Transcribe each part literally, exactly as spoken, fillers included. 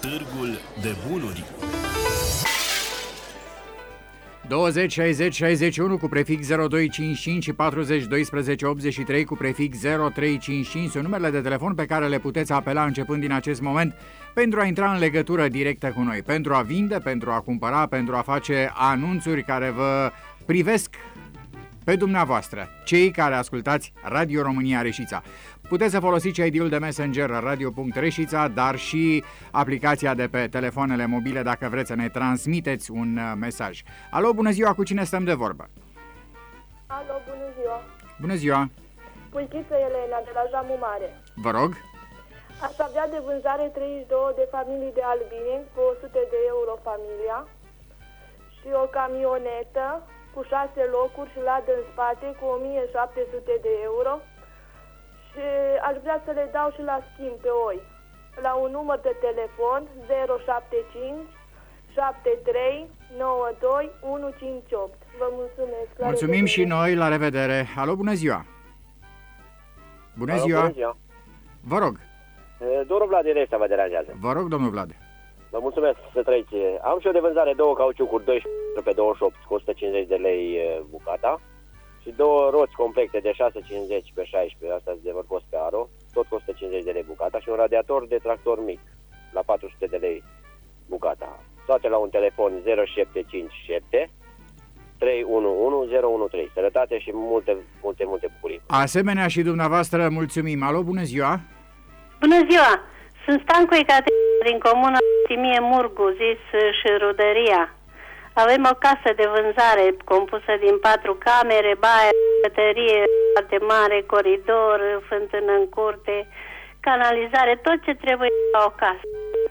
Târgul de bunuri. douăzeci șaizeci șaizeci și unu cu prefix zero doi cinci cinci și patruzeci doisprezece optzeci și trei cu prefix zero trei cinci cinci sunt numerele de telefon pe care le puteți apela începând din acest moment pentru a intra în legătură directă cu noi, pentru a vinde, pentru a cumpăra, pentru a face anunțuri care vă privesc pe dumneavoastră, cei care ascultați Radio România Reșița. Puteți să folosiți I D-ul de Messenger radio punct reșița, dar și aplicația de pe telefoanele mobile dacă vreți să ne transmiteți un mesaj. Alo, bună ziua, cu cine stăm de vorbă? Alo, bună ziua. Bună ziua. Puichiță Elena de la Jamu Mare. Vă rog. Aș avea de vânzare treizeci și două de familii de albine cu o sută de euro familia și o camionetă cu șase locuri și ladă în spate cu o mie șapte sute de euro și aș vrea să le dau și la schimb pe oi la un număr de telefon zero șapte cinci șapte trei nouă doi unu cinci opt. Vă mulțumesc. Mulțumim și noi, la revedere. Alo, bună ziua. Bună Alo, ziua. bună ziua. Vă rog. Domnul Vlad din Resta vă deranjează. Vă rog, domnul Vlad. Vă mulțumesc, să trăiți. Am și eu de vânzare două cauciucuri doisprezece pe douăzeci și opt cu o sută cincizeci de lei bucata și două roți complecte de șase cincizeci pe șaisprezece, asta de vărcos pe aro, tot cu o sută cincizeci de lei bucata și un radiator de tractor mic la patru sute de lei bucata. Toate la un telefon zero șapte cinci șapte trei unu unu zero unu trei. Sănătate și multe, multe, multe bucurii. Asemenea și dumneavoastră, mulțumim. Alo, bună ziua. Bună ziua. Sunt Stancu Ecaterina din comuna Timie Murgu, zis și Rudăria. Avem o casă de vânzare compusă din patru camere, baie, cătărie foarte mare, coridor, fântână în curte, canalizare, tot ce trebuie la o casă.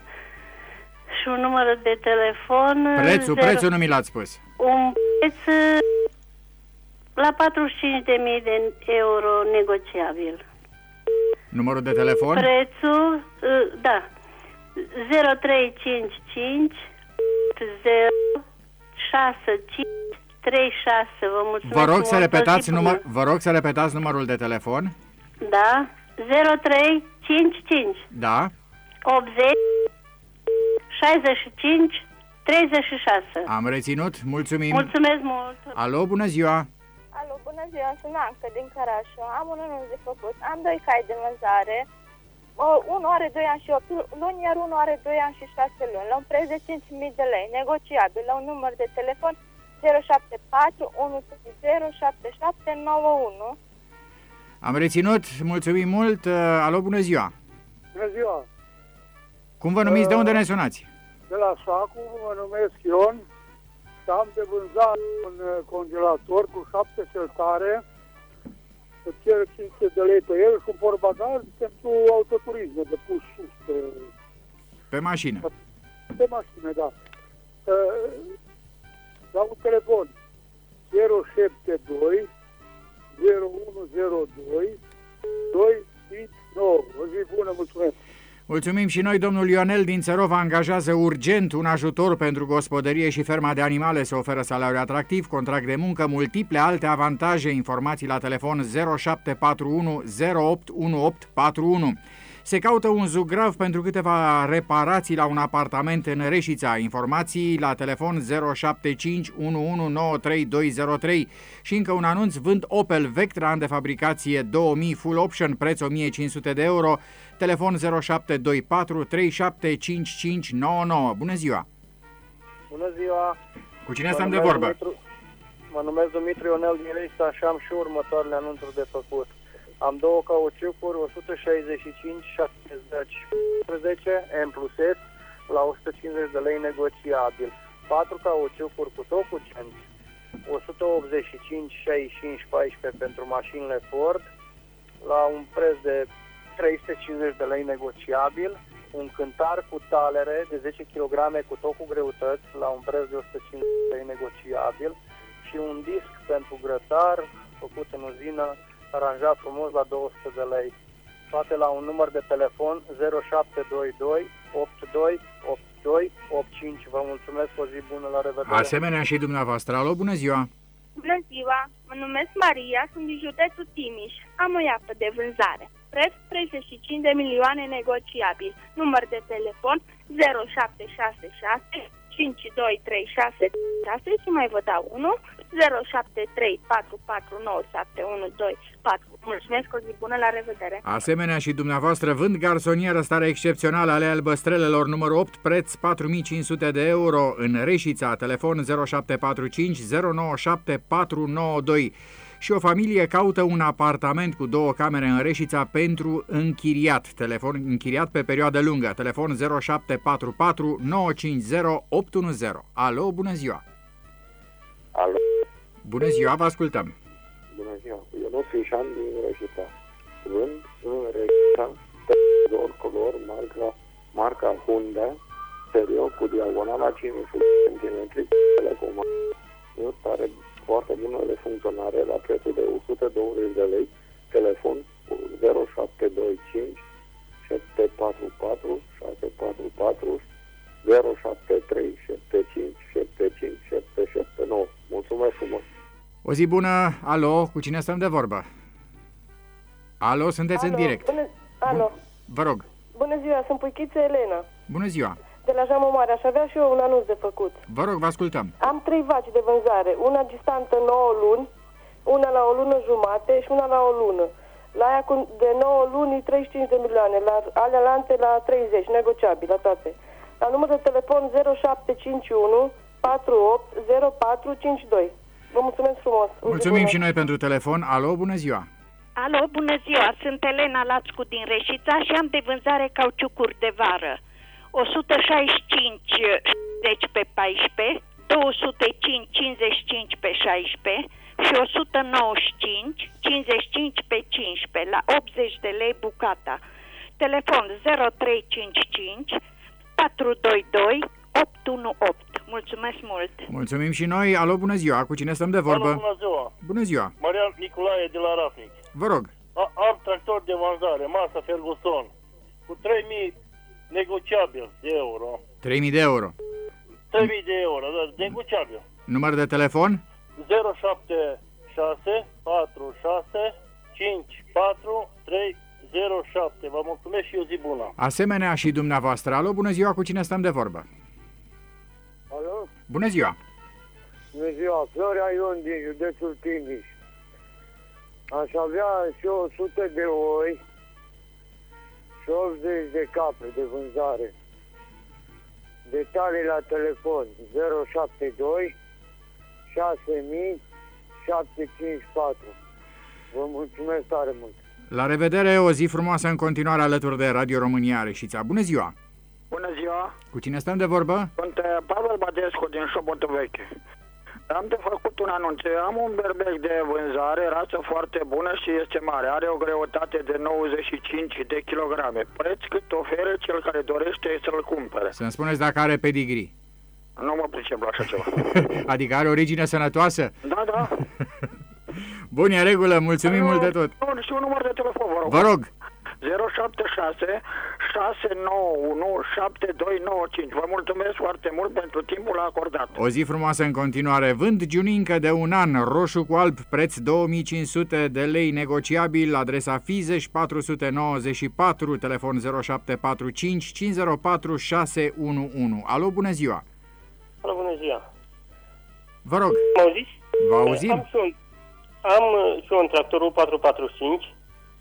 Și un număr de telefon... Prețul, zero, prețul nu mi l-ați spus. Un preț la patruzeci și cinci de mii de euro negociabil. Numărul de telefon? Prețul, da, zero trei cinci cinci zero șase cinci trei șase. Vă mulțumesc. Vă rog să repetați număr, vă rog să repetați numărul de telefon. Da, zero trei cinci cinci Da. optzeci șaizeci și cinci treizeci și șase. Am reținut, mulțumim. Mulțumesc mult. Alo, bună ziua. Alo, bună ziua, sunt Anca din Cărașu. Am un anunț de făcut. Am doi cai de vânzare. Unul are doi ani și opt luni, iar unul are doi ani și șase luni. La un preț de cinci mii de lei, negociabil, la un număr de telefon zero șapte patru unu zero șapte șapte nouă unu. Am reținut, mulțumim mult. Alo, bună ziua. Bună ziua. Cum vă numiți, uh, de unde ne sunați? De la Sacu, mă numesc Ion. Am de vânzat un congelator cu șapte feltare, îți cer cinci sute de lei pe el și un portbagaj pentru autoturisme de pus sus pe... Pe mașină. Pe mașină, da. La un telefon zero șapte doi zero unu zero doi doi cinci nouă. O zi bună, mulțumesc! Mulțumim și noi, domnul Ionel din Țărova angajează urgent un ajutor pentru gospodărie și ferma de animale, se oferă salariu atractiv, contract de muncă, multiple alte avantaje, informații la telefon zero șapte patru unu zero opt unu opt patru unu. Se caută un zugrav pentru câteva reparații la un apartament în Reșița. Informații la telefon zero șapte cinci unu unu nouă trei doi zero trei. Și încă un anunț, vând Opel Vectra, an de fabricație două mii, full option, preț o mie cinci sute de euro, telefon zero șapte doi patru trei șapte cinci cinci nouă nouă. Bună ziua! Bună ziua! Cu cine stăm de vorbă? Dumitru, mă numesc Dumitru Ionel din Reșița și am și următoarele anunțuri de făcut. Am două cauciucuri, o sută șaizeci și cinci șaptezeci M plus S, la o sută cincizeci de lei negociabil. patru cauciucuri cu tocucenți, o sută optzeci și cinci șaizeci și cinci paisprezece pentru mașinile Ford, la un preț de trei sute cincizeci de lei negociabil. Un cântar cu talere de zece kilograme cu tot cu greutăți, la un preț de o sută cincizeci de lei negociabil. Și un disc pentru grătar, făcut în uzină, aranjat frumos la două sute de lei. Toate la un număr de telefon zero șapte doi doi opt doi opt doi opt cinci. Vă mulțumesc, o zi bună, la revedere. Asemenea și dumneavoastră. Alo, bună ziua! Bună ziua, mă numesc Maria, sunt din județul Timiș. Am o iapă de vânzare. preț treizeci și cinci de milioane negociabil. Număr de telefon zero șapte șase șase cinci doi trei șase șase și mai vă dau unul zero șapte trei patru patru nouă șapte unu doi patru. Mulțumesc, o zi bună, la revedere! Asemenea și dumneavoastră vând garsonieră stare excepțională ale Albăstrelelor numărul opt, preț patru mii cinci sute de euro în Reșița, telefon zero șapte patru cinci zero nouă șapte patru nouă doi. Și o familie caută un apartament cu două camere în Reșița pentru închiriat. Telefon închiriat pe perioadă lungă. Telefon zero șapte patru patru nouă cinci zero opt unu zero. Alo, bună ziua! Alo? Bună ziua, vă ascultăm! Bună ziua! Eu nu Fișan din Reșița. Vând în Reșița televizor color marca, marca Honda, stereo cu diagonala cincizeci centimetri, telecom. Nu stare foarte bună de funcționare la prețul de o sută douăzeci de lei, telefon zero șapte doi cinci șapte patru patru șase patru patru zero șapte trei șapte cinci șapte cinci șapte șapte nouă. Mulțumesc frumos! O zi bună! Alo, cu cine stăm de vorbă? Alo, sunteți Alo, în direct. Bună, alo. Bun, vă rog. Bună ziua, sunt Puichiță Elena. Bună ziua! De la Jamă Mare, aș avea și eu un anunț de făcut. Vă rog, vă ascultăm. Am trei vaci de vânzare, una distantă nouă luni, una la o lună jumate și una la o lună. La aia cu de nouă luni treizeci și cinci de milioane, la alea la treizeci, negociabil la toate. La număr de telefon zero șapte cinci unu patru opt zero patru cinci doi. Vă mulțumesc frumos. Mulțumim și noi pentru telefon. Alo, bună ziua! Alo, bună ziua! Sunt Elena Lațcu din Reșița și am de vânzare cauciucuri de vară. o sută șaizeci și cinci cincizeci pe paisprezece, două sute cinci cincizeci și cinci pe șaisprezece și o sută nouăzeci și cinci cincizeci și cinci pe cincisprezece la optzeci de lei bucata. Telefon zero trei cinci cinci patru doi doi opt unu opt. Mulțumesc mult! Mulțumim și noi. Alo, bună ziua! Cu cine stăm de vorbă? Alo, bună ziua! Bună ziua! Marian Nicolae de la Rafnic. Vă rog. A, am tractor de vânzare, Masa Ferguson, cu trei mii negociabil de euro. trei mii de euro. trei mii de euro, da, negociabil. Număr de telefon? zero șapte șase patru șase cinci patru trei zero șapte. Vă mulțumesc și o zi bună. Asemenea și dumneavoastră. Alo, bună ziua, cu cine stăm de vorbă? Alo? Bună ziua! Bună ziua, Florea Ion din județul Timiș. Aș avea și o sută de oi și optzeci de capre de vânzare. Detalii la telefon zero șapte doi șase mii șapte cinci patru. Vă mulțumesc tare mult! La revedere, o zi frumoasă în continuare alături de Radio România Reșița. Bună ziua! Bună ziua! Cu cine stăm de vorbă? Sunt Pavel Badescu din Șobotă Veche. Am de făcut un anunț. Am un berbec de vânzare, rață foarte bună și este mare. Are o greutate de nouăzeci și cinci de kilograme. Preț cât oferă cel care dorește să-l cumpere. Să-mi spuneți dacă are pedigree. Nu mă pricep la așa ceva. Adică are origine sănătoasă? Da, da. Bun, e în regulă, mulțumim nu, mult de tot. Nu, și un număr de telefon, vă rog. Vă rog. zero șapte șase șase nouă unu șapte doi nouă cinci. Vă mulțumesc foarte mult pentru timpul acordat. O zi frumoasă în continuare. Vând giunincă de un an, roșu cu alb, preț două mii cinci sute de lei negociabil, adresa Fizeș patru sute nouăzeci și patru, telefon zero șapte patru cinci cinci zero patru șase unu unu. Alo, bună ziua! Alo, bună ziua! Vă rog! Mă auziți? Vă auzim? Am și un, am și un tractor U patru patru cinci,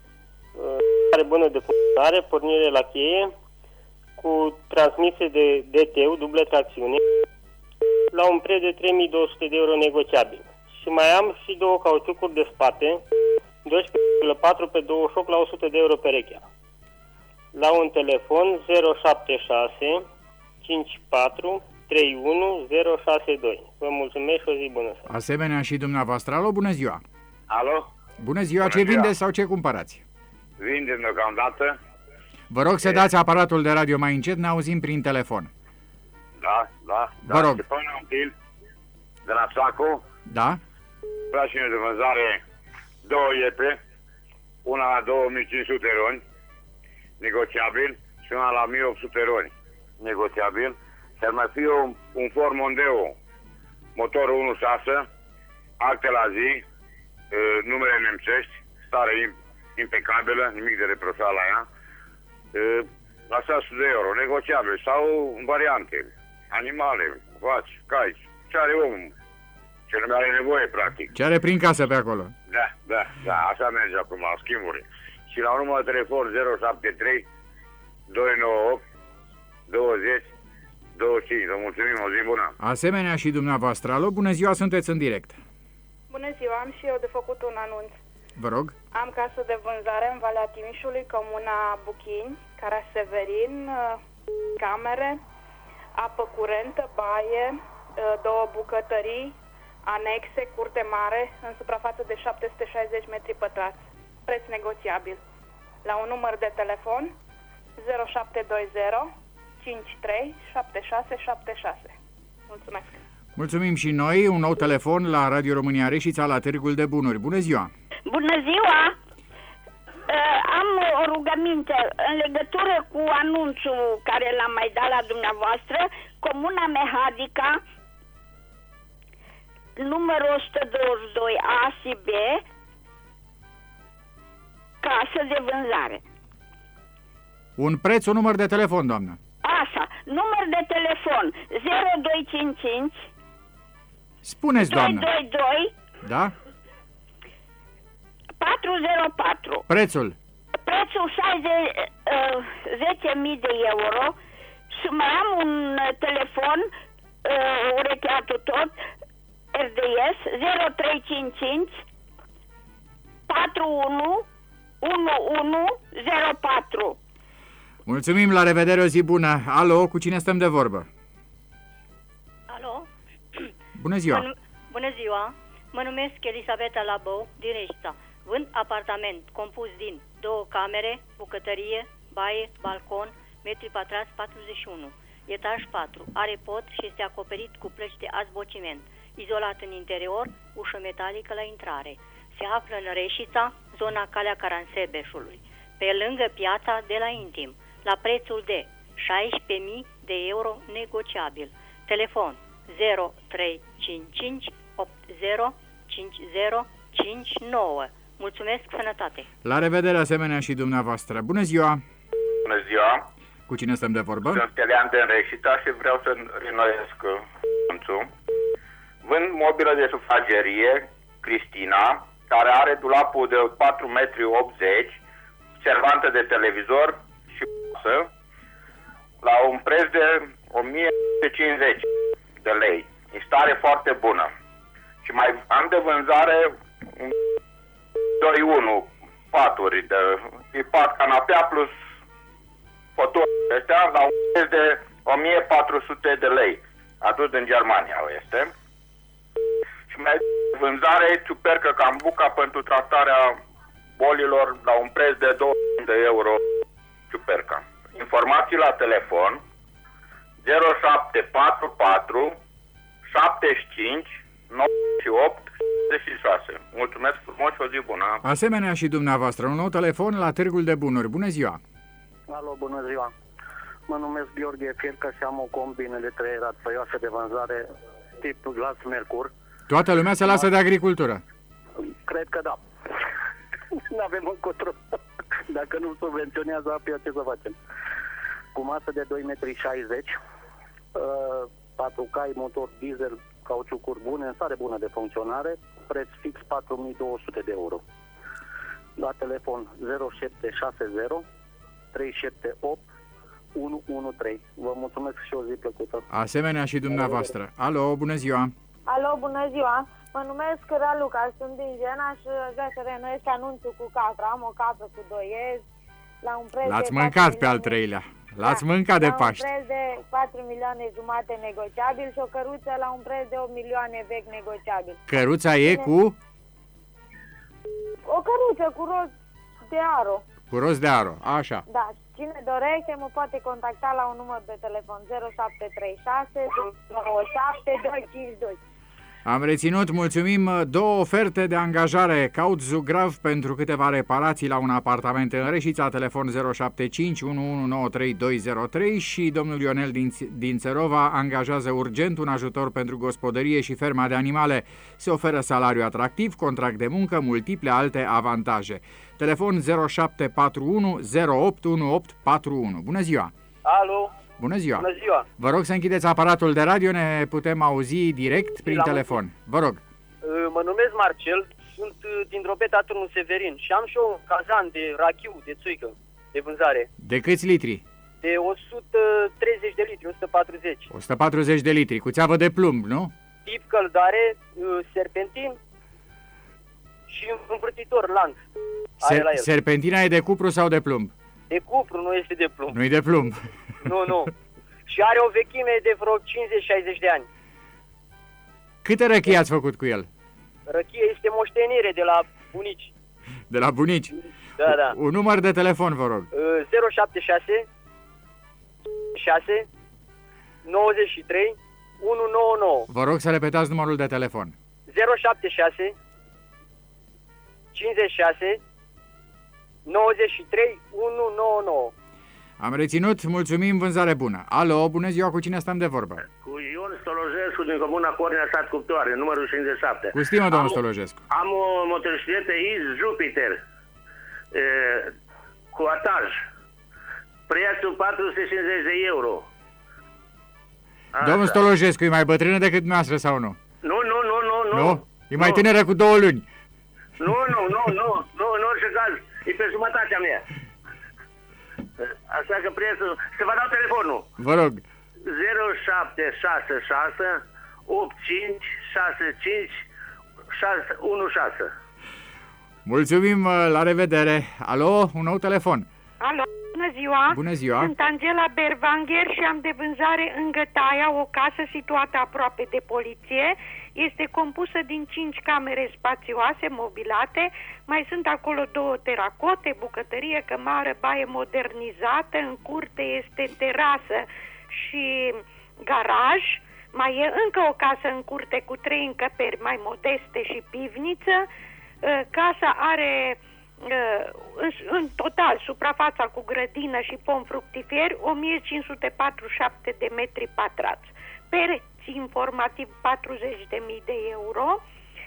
are bună de funcționare, pornire la cheie, cu transmisie de D T, dublă tracțiune, la un preț de trei mii două sute de euro negociabil. Și mai am și două cauciucuri de spate, doisprezece virgulă patru pe douăzeci și opt la o sută de euro perechea. La un telefon zero șapte șase cinci patru trei unu zero șase doi. Vă mulțumesc și o zi bună. Asemenea și dumneavoastră. Alo, bună ziua! Alo? Bună ziua, bună ce ziua. vindeți sau ce cumpărați? Vindem deocamdată. Vă rog să dați aparatul de radio mai încet, ne auzim prin telefon. Da, da. Vă da. rog. Ștefan Antil, de la Saco. Da? Prașine de vânzare, două iepe, una la două mii cinci sute roni, negociabil, și una la mii opt sute roni, negociabil. Și ar mai fi un, un Ford Mondeo, motorul unu punct șase, acte la zi, numere nemțești, stare impecabilă, nimic de reproșat la ea, la șase sute de euro, negociabil, sau variante, animale, vaci, cai, ce are omul, ce nu are nevoie, practic. Ce are prin casă pe acolo. Da, da, da, așa merge acum, la schimburi. Și la un număr de telefon zero șapte trei doi nouă opt douăzeci douăzeci și cinci. Vă mulțumim, o zi bună. Asemenea și dumneavoastră. Alo, bună ziua, sunteți în direct. Bună ziua, am și eu de făcut un anunț. Vă rog. Am casă de vânzare în Valea Timișului, comuna Buchini, Caraseverin, camere, apă curentă, baie, două bucătării, anexe, curte mare, în suprafață de șapte sute șaizeci metri pătrați. Preț negociabil. La un număr de telefon zero șapte doi zero cinci trei șapte șase șapte șase. Mulțumesc! Mulțumim și noi. Un nou telefon la Radio România Reșița, la Târgul de Bunuri. Bună ziua! Bună ziua! Am o rugăminte în legătură cu anunțul care l-am mai dat la dumneavoastră. Comuna Mehadica, numărul o sută douăzeci și doi A și B, casă de vânzare. Un preț, un număr de telefon, doamnă. Așa, număr de telefon zero doi cinci cinci Spuneți, doamnă. doi doi doi Da? patru zero patru. Prețul? Prețul șaizeci, uh, zece mii de euro. Și mai am un telefon, uh, urecheatul tot, R D S zero trei cinci cinci patru unu unu unu zero patru. Mulțumim, la revedere, o zi bună. Alo, cu cine stăm de vorbă? Alo? Bună ziua! Mă, bună ziua! Mă numesc Elisabeta Labou, din Reșița. Vând apartament compus din două camere, bucătărie, baie, balcon, metri pătrați patruzeci și unu. Etaj patru. Are pod și este acoperit cu plăci de azbociment. Izolat în interior, ușă metalică la intrare. Se află în Reșița, zona Calea Caransebeșului, pe lângă piața de la Intim, la prețul de șaisprezece mii de euro negociabil. Telefon zero trei cinci cinci opt zero cinci zero cinci nouă. Mulțumesc, sănătate! La revedere, asemenea și dumneavoastră. Bună ziua! Bună ziua! Cu cine stăm de vorbă? Sunt Stelian din Reșița și vreau să renoiesc anunțul. Vând mobilă de sufragerie, Cristina, care are dulapul de patru metri optzeci, servantă de televizor și masă, la un preț de o mie cincizeci de lei. Instare foarte bună. Și mai am de vânzare un doi unu paturi de, de pat canapea plus foturi. Astea la un preț de o mie patru sute de lei. Adus din Germania este. Și mai vânzare ciupercă cambuca pentru tratarea bolilor la un preț de două mii de euro ciuperca. Informații la telefon zero șapte patru patru șaptezeci și cinci nouăzeci și opt șaizeci și șase. Mulțumesc frumos și o zi bună. Asemenea și dumneavoastră, un nou telefon la Târgul de Bunuri. Bună ziua! Alo, bună ziua! Mă numesc Gheorghe Fircă și am o combină de trei ratfăioase de vânzare tip glas Mercur. Toată lumea se lasă de agricultură. Cred că da. Nu avem încotro. Dacă nu subvenționează apia, ce să facem? Cu masă de doi metri șaizeci, patru cai, motor diesel, cauciucuri bune, în stare bună de funcționare, preț fix patru mii două sute de euro. La telefon zero șapte șase zero trei șapte opt unu unu trei. Vă mulțumesc și o zi plăcută. Asemenea și dumneavoastră. Alo, bună ziua! Alo, bună ziua! Mă numesc Raluca, sunt din Jena și vreau să renoiesc anunțul cu capra. Am o capră cu doi iezi, la un preț L-ați de mâncat pe al treilea. L-ați da, mâncat de la Paști. un preț de patru milioane jumate negociabil și o căruță la un preț de opt milioane vechi negociabil. Căruța e Cine... cu? O căruță cu rost de aro. Cu rost de aro, așa. Da, cine dorește mă poate contacta la un număr de telefon zero șapte trei șase nouă șapte doi cinci doi. Am reținut, mulțumim, două oferte de angajare. Caut Zugrav pentru câteva reparații la un apartament în Reșița, telefon zero șapte cinci unu unu nouă trei doi zero trei, și domnul Ionel din, din Țărova angajează urgent un ajutor pentru gospodărie și ferma de animale. Se oferă salariu atractiv, contract de muncă, multiple alte avantaje. Telefon zero șapte patru unu zero opt unu opt patru unu. Bună ziua! Alo! Bună ziua! Bună ziua! Vă rog să închideți aparatul de radio, ne putem auzi direct prin telefon. Vă rog. Mă numesc Marcel, sunt din Drobeta, Turnul Severin și am și eu un cazan de rachiu, de țuică, de vânzare. De câți litri? De o sută treizeci de litri, o sută patruzeci. o sută patruzeci de litri, cu țeavă de plumb, nu? Tip căldare, serpentin și învârtitor, lanț. Ser serpentina e de cupru sau de plumb? De cupru, nu este de plumb. Nu e de plumb. Nu, nu. Și are o vechime de vreo cincizeci șaizeci de ani. Câte răchii ați făcut cu el? Răchie este moștenire de la bunici. De la bunici? Da, da. Un număr de telefon, vă rog. zero șapte șase șase nouăzeci și trei unu nouă nouă. Vă rog să repetați numărul de telefon. zero șapte șase cincizeci și șase nouăzeci și trei unu nouă nouă. Am reținut, mulțumim, vânzare bună. Alo, bună ziua, cu cine stăm de vorbă? Cu Ion Stolojescu din comuna Cornea, sat Cuptoare, numărul cincizeci și șapte. Cu stimă, domnul am, Stolojescu. Am o motocicletă Is Jupiter e, cu ataj. Prețul patru sute cincizeci de euro. Asta. Domnul Stolojescu, e mai bătrână decât noastră sau nu? Nu, nu, nu, nu, nu. Nu? E mai nu. tânără cu două luni. Nu, nu, nu, nu, nu, în orice caz, e pe jumătatea mea. Așa că prețul... Să vă dau telefonul. Vă rog. zero șapte șase șase opt cinci șase cinci șase unu șase. Mulțumim, la revedere. Alo, un nou telefon. Alo, bună ziua. Bună ziua. Sunt Angela Bervanger și am de vânzare în Gătaia o casă situată aproape de poliție. Este compusă din cinci camere spațioase, mobilate. Mai sunt acolo două teracote, bucătărie, cămară, baie modernizată. În curte este terasă și garaj. Mai e încă o casă în curte cu trei încăperi mai modeste și pivniță. Casa are în total suprafața cu grădină și pom fructiferi o mie cinci sute patruzeci și șapte de metri pătrați. Pereți informativ patruzeci de mii de euro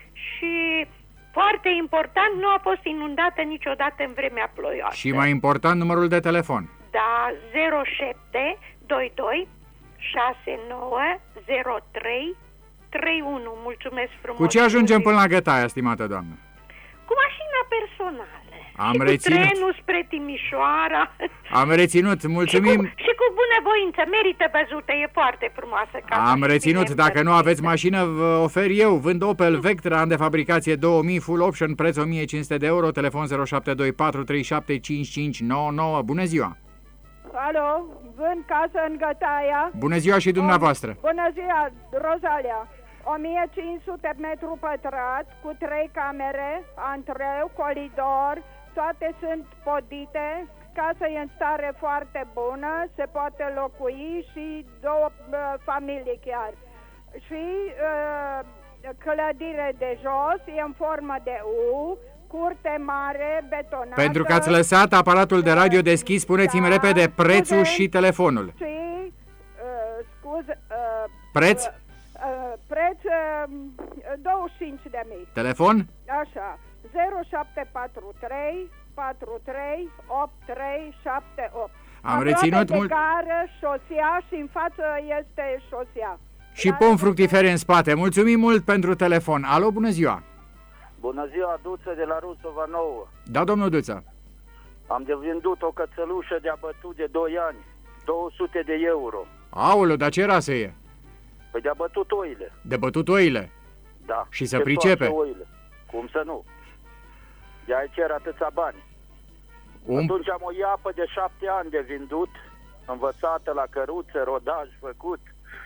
și, foarte important, nu a fost inundată niciodată în vremea ploioasă. Și mai important, numărul de telefon. Da, zero șapte doi doi șase nouă zero trei trei unu. Mulțumesc frumos. Cu ce ajungem până la Gătaia, stimată doamnă? Cu mașina personală. Am și reținut. Cu trenul spre Timișoara. Am reținut, mulțumim. Și cu, și cu bunăvoință, merită văzută, e foarte frumoasă casa. Am reținut, dacă nu aveți mașină, vă ofer eu. Vând Opel Vectra, an de fabricație două mii, full option, preț o mie cinci sute de euro, telefon zero șapte doi patru trei șapte cinci cinci nouă nouă. Bună ziua! Alo, vând casă în Gătaia. Bună ziua și dumneavoastră! Bună ziua, Rosalia! o mie cinci sute metri pătrați, cu trei camere, antreu, coridor, toate sunt podite, casa e în stare foarte bună, se poate locui și două uh, familii chiar. Și uh, clădire de jos e în formă de U, curte mare, betonată. Pentru că ați lăsat aparatul de radio deschis, spuneți-mi da, repede prețul scuze, și telefonul. Și, uh, scuze... Uh, Preț? Uh, Uh, preț uh, douăzeci și cinci de mii. Telefon? Așa, zero șapte patru trei patru trei opt trei șapte opt. Am reținut de mult. gară, șosea și în față este șosea. Și pom fructifere în spate. Mulțumim mult pentru telefon. Alo, bună ziua! Bună ziua, Duță de la Rusova Nouă. Da, domnul Duță. Am de vândut o cățălușă de abătut de doi ani, două sute de euro. Aoleu, dar ce rasă e? Păi de-a bătut oile. De bătut oile? Da. Și să pricepe? Oile. Cum să nu? De-aia cer atâția bani. Um... Atunci am o iapă de șapte ani de vândut, învățată la căruță, rodaj făcut.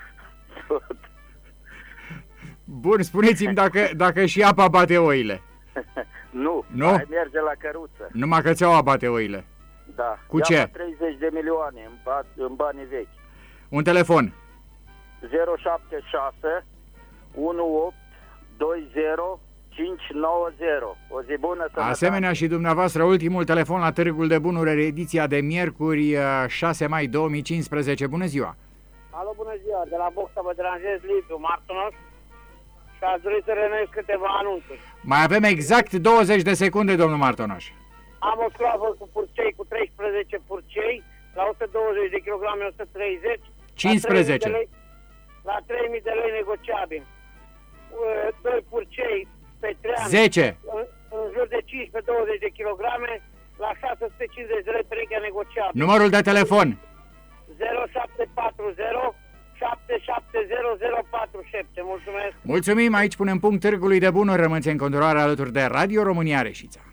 Bun, spuneți-mi dacă, dacă și apa bate oile. Nu, nu, mai merge la căruță. Numai cățeaua bate oile. Da. Cu ce? treizeci de milioane în, ba în banii vechi. Un telefon. zero șapte șase unu opt doi zero cinci nouă zero. O zi bună, sănătate. Asemenea și dumneavoastră, ultimul telefon la Târgul de Bunuri, ediția de miercuri, șase mai două mii cincisprezece. Bună ziua! Alo, bună ziua! De la Boxa vă deranjez, Liviu Martonoș, și aș dori să renuiesc câteva anunțuri. Mai avem exact douăzeci de secunde, domnul Martonoș. Am o sclavă cu purcei, cu treisprezece purcei, la o sută douăzeci de kilograme, o sută treizeci. cincisprezece. La trei mii de lei negociabil. Doi purcei pe trei ani. zece. În, în jur de cincisprezece douăzeci de kilograme, la șase sute cincizeci de lei perechea negociabil. Numărul de telefon. zero șapte patru zero șapte șapte zero zero patru șapte. Mulțumesc. Mulțumim, aici punem punct Târgului de Bunuri. Rămâneți în continuare alături de Radio România Reșița.